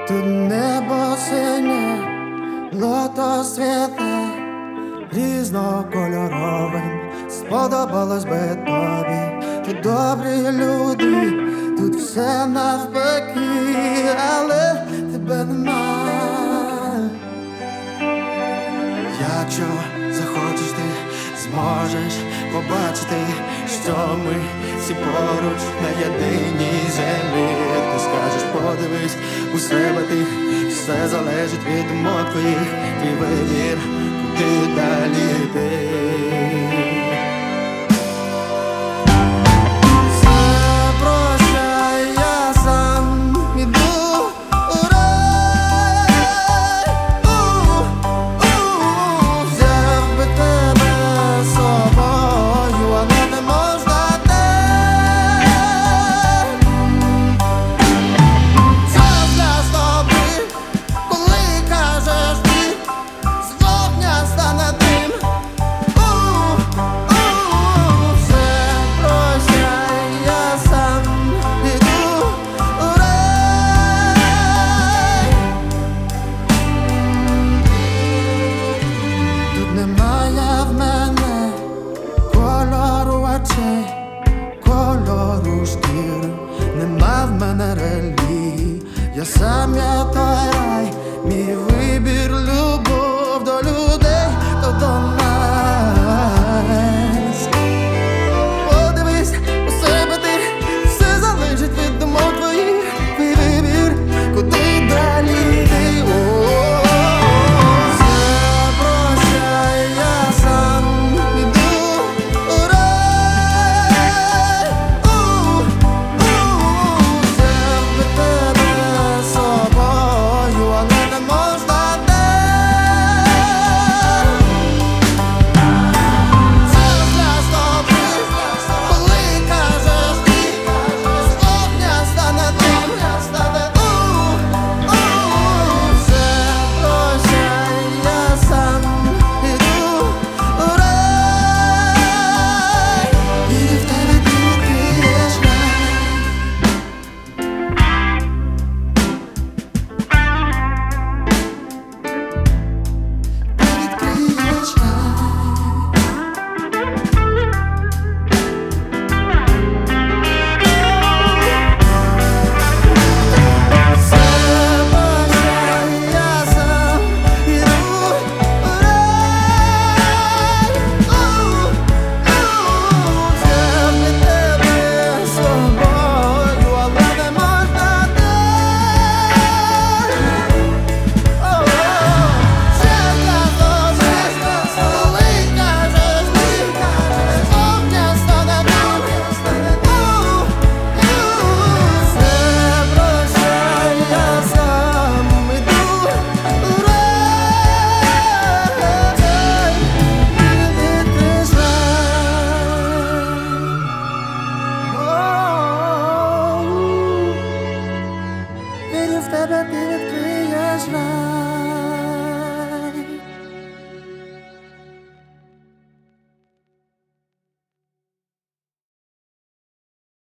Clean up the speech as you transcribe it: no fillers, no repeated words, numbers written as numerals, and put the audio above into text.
Тут небо синє, лото світле, різнокольоровим сподобалось би тобі. Тут добрі люди, тут все навпаки, але тебе нема. Якщо захочеш, ти зможеш побачити, що ми всі поруч на єдиній землі. Ти скажеш, подивись у себе ти, все залежить від думок твоїх, твій вибір, куди далі йти.